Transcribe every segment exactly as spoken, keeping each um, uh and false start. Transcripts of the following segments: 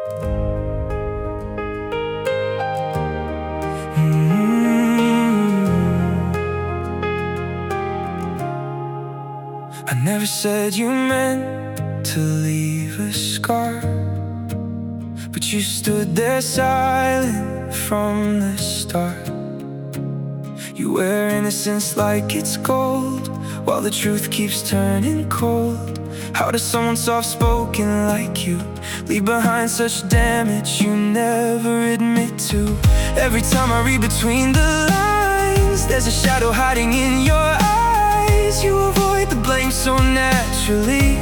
I never said you meant to leave a scar, but you stood there silent from the start. You wear innocence like it's gold, while the truth keeps turning cold. How does someone soft-spoken like you leave behind such damage you never admit to? Every time I read between the lines, there's a shadow hiding in your eyes. You avoid the blame so naturally,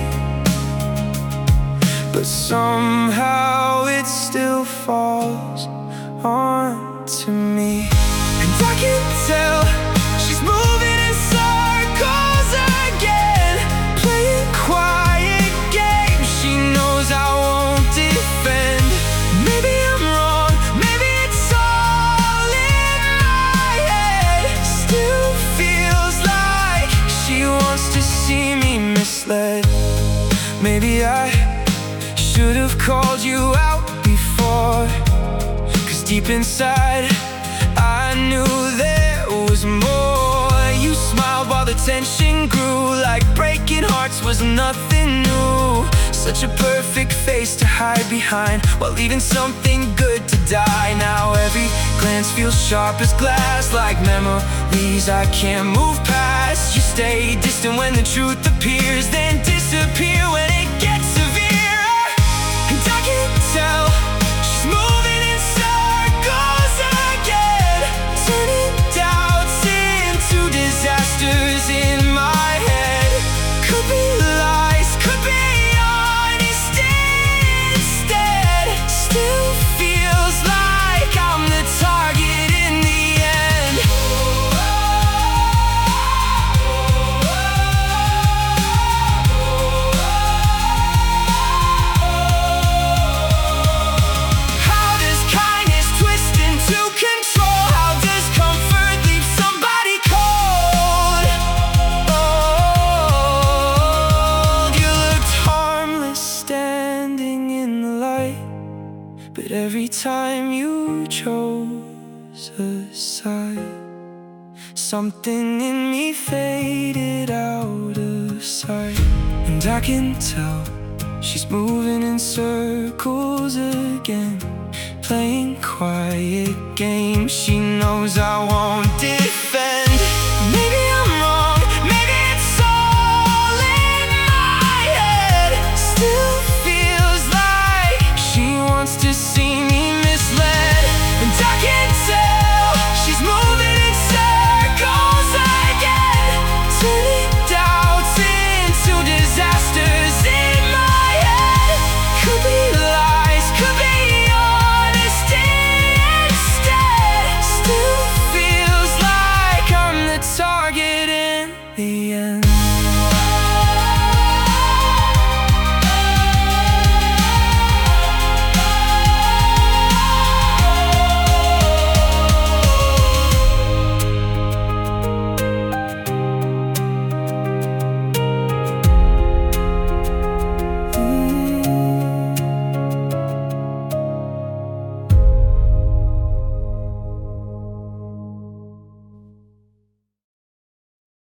but somehow it still falls onto me. And I can tell she's moving in circles again, playing quiet games she knows I won't defend. Maybe I'm wrong, maybe it's all in my head. Still feels like she wants to see me misled. Maybe I should have called you out before, 'cause deep inside I knew there was more. You smiled while the tension grew, like breaking hearts was nothing new. Such a perfect face to hide behind, while leaving something good to die. Now every glance feels sharp as glass, like memories I can't move past. You stay distant when the truth appears, then disappear when it gets severe. And I can tell she's moving in circles again, turning doubts into disasters in my head. Could be lies, could be honest instead. Still feels like I'm the target in the end. How does kindness twist into control? How does comfort leave somebody cold? Oh, you looked harmless standing in the light, but every time you chose a side, something in me faded out of sight. And I can tell she's moving in circles again, playing quiet games she knows I won't